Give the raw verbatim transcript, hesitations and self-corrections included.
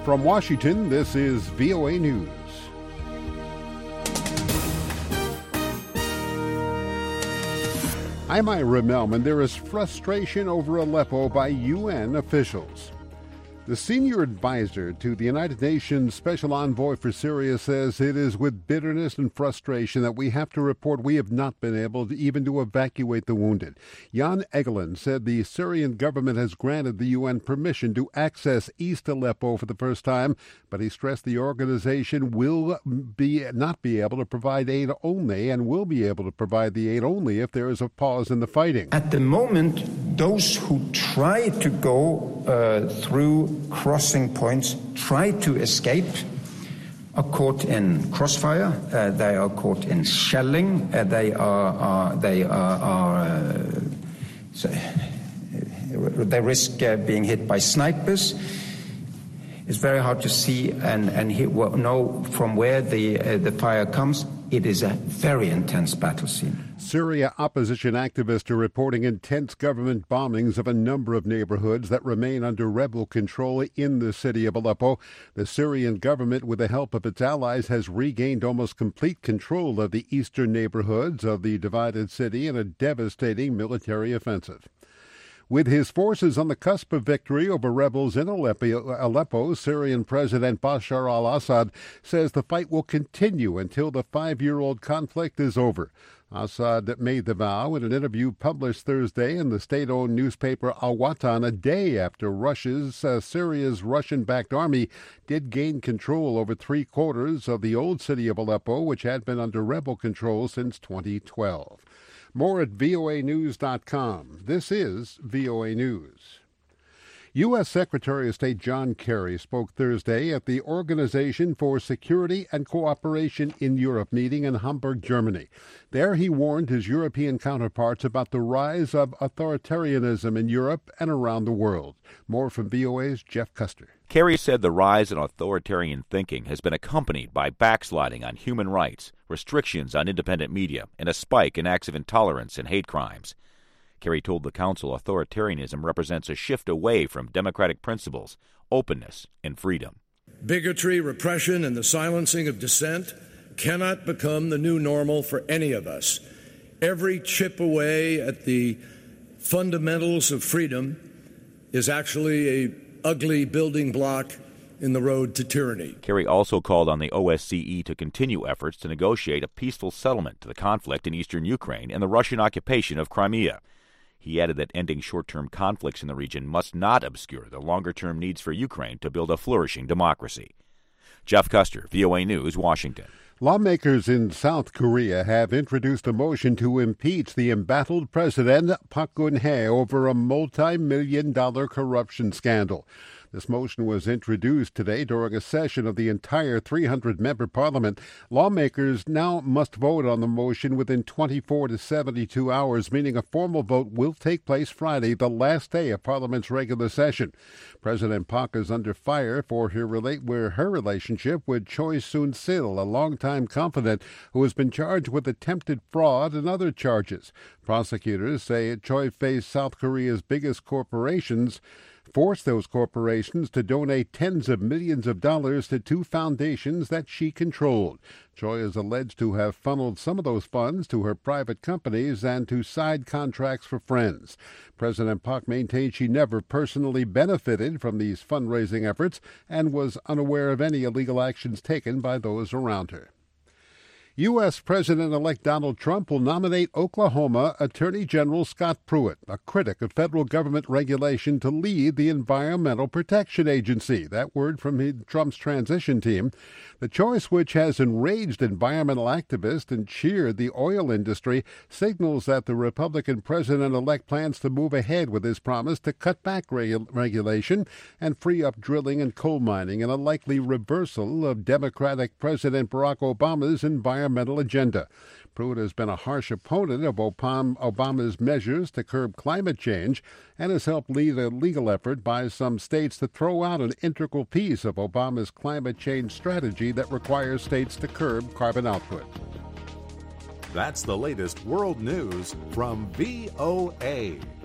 From Washington, this is V O A News. I'm Ira Melman. There is frustration over Aleppo by U N officials. The senior advisor to the United Nations Special Envoy for Syria says it is with bitterness and frustration that we have to report we have not been able to even to evacuate the wounded. Jan Egeland said the Syrian government has granted the U N permission to access East Aleppo for the first time, but he stressed the organization will be not be able to provide aid only and will be able to provide the aid only if there is a pause in the fighting. At the moment, those who try to go uh, through crossing points, try to escape, are caught in crossfire, uh, they are caught in shelling, uh, they are, are they are, are uh, so, they risk uh, being hit by snipers. It's very hard to see and, and hit, well, know from where the, uh, the fire comes. It is a very intense battle scene. Syria opposition activists are reporting intense government bombings of a number of neighborhoods that remain under rebel control in the city of Aleppo. The Syrian government, with the help of its allies, has regained almost complete control of the eastern neighborhoods of the divided city in a devastating military offensive. With his forces on the cusp of victory over rebels in Aleppo, Aleppo, Syrian President Bashar al-Assad says the fight will continue until the five-year-old conflict is over. Assad made the vow in an interview published Thursday in the state-owned newspaper Al-Watan, a day after Russia's uh, Syria's Russian-backed army did gain control over three-quarters of the old city of Aleppo, which had been under rebel control since twenty twelve. More at V O A news dot com. This is V O A News. U S. Secretary of State John Kerry spoke Thursday at the Organization for Security and Cooperation in Europe meeting in Hamburg, Germany. There he warned his European counterparts about the rise of authoritarianism in Europe and around the world. More from V O A's Jeff Custer. Kerry said the rise in authoritarian thinking has been accompanied by backsliding on human rights, restrictions on independent media, and a spike in acts of intolerance and hate crimes. Kerry told the Council authoritarianism represents a shift away from democratic principles, openness, and freedom. Bigotry, repression, and the silencing of dissent cannot become the new normal for any of us. Every chip away at the fundamentals of freedom is actually a ugly building block in the road to tyranny. Kerry also called on the O S C E to continue efforts to negotiate a peaceful settlement to the conflict in eastern Ukraine and the Russian occupation of Crimea. He added that ending short-term conflicts in the region must not obscure the longer-term needs for Ukraine to build a flourishing democracy. Jeff Custer, V O A News, Washington. Lawmakers in South Korea have introduced a motion to impeach the embattled president Park Geun-hye over a multi-million dollar corruption scandal. This motion was introduced today during a session of the entire three hundred member parliament. Lawmakers now must vote on the motion within twenty-four to seventy-two hours, meaning a formal vote will take place Friday, the last day of Parliament's regular session. President Park is under fire for her, relate, where her relationship with Choi Soon-sil, a longtime confidant who has been charged with attempted fraud and other charges. Prosecutors say Choi faced South Korea's biggest corporations, forced those corporations to donate tens of millions of dollars to two foundations that she controlled. Choi is alleged to have funneled some of those funds to her private companies and to side contracts for friends. President Park maintained she never personally benefited from these fundraising efforts and was unaware of any illegal actions taken by those around her. U S. President-elect Donald Trump will nominate Oklahoma Attorney General Scott Pruitt, a critic of federal government regulation, to lead the Environmental Protection Agency. That word from Trump's transition team. The choice, which has enraged environmental activists and cheered the oil industry, signals that the Republican president-elect plans to move ahead with his promise to cut back regu- regulation and free up drilling and coal mining, in a likely reversal of Democratic President Barack Obama's environmental agenda. Pruitt has been a harsh opponent of Obama's measures to curb climate change and has helped lead a legal effort by some states to throw out an integral piece of Obama's climate change strategy that requires states to curb carbon output. That's the latest world news from V O A.